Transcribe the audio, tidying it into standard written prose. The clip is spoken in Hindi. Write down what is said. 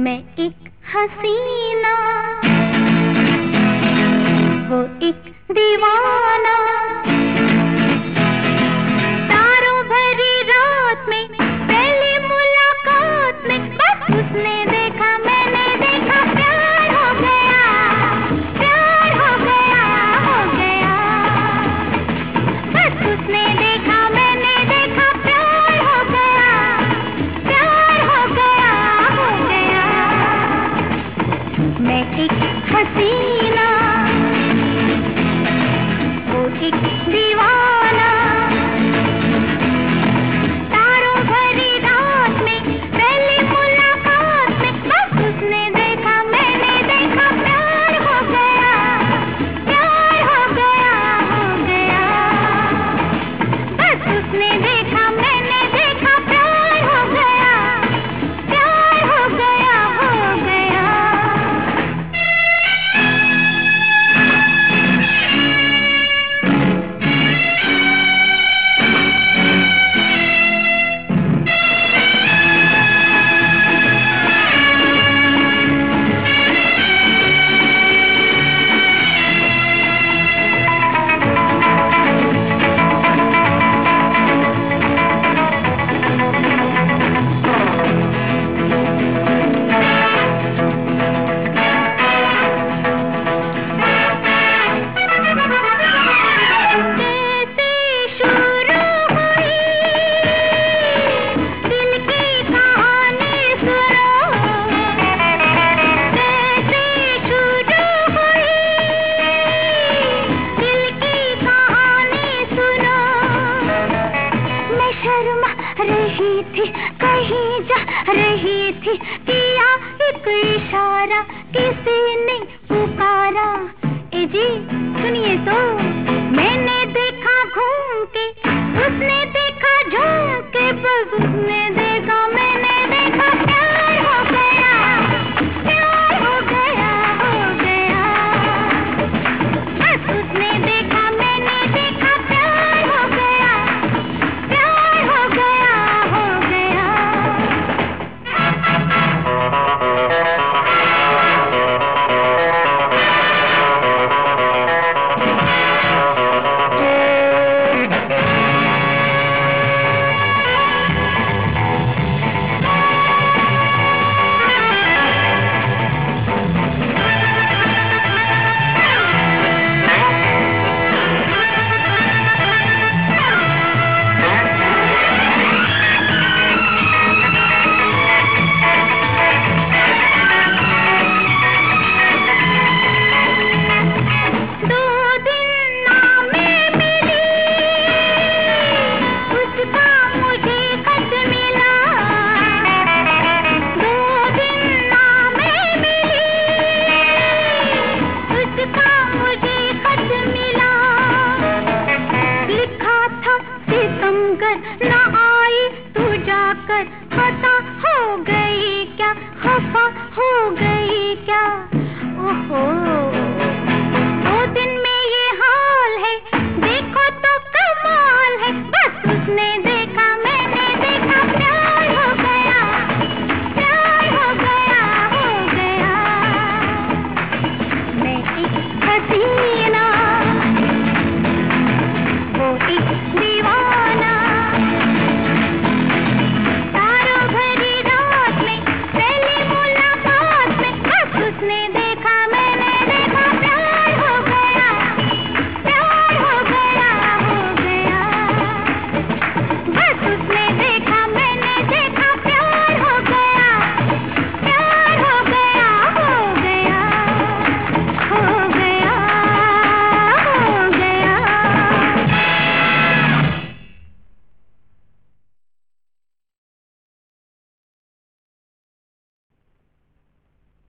मैं एक हसीना, वो एक दीवाना, तारों भरी रात में पहली मुलाकात में बस उसने देखा मैंने देखा, प्यार हो गया, प्यार हो गया, हो गया। बस उसने देखा मैंने देखा, प्यार हो गया, प्यार हो गया, हो गया। मैं एक हसीना, वो एक दीवाना, तारों भरी रात में पहली मुलाकात में बस उसने देखा मैंने देखा, प्यार हो गया, प्यार हो गया, हो गया। बस उसने देखा मैंने देखा, प्यार हो गया, प्यार हो गया, हो गया। रही थी कहीं जा रही थी, किया एक इशारा किसी ने पुकारा, ए जी सुनिए तो। मैंने देखा घूम के, उसने देखा झूम के, बस उसने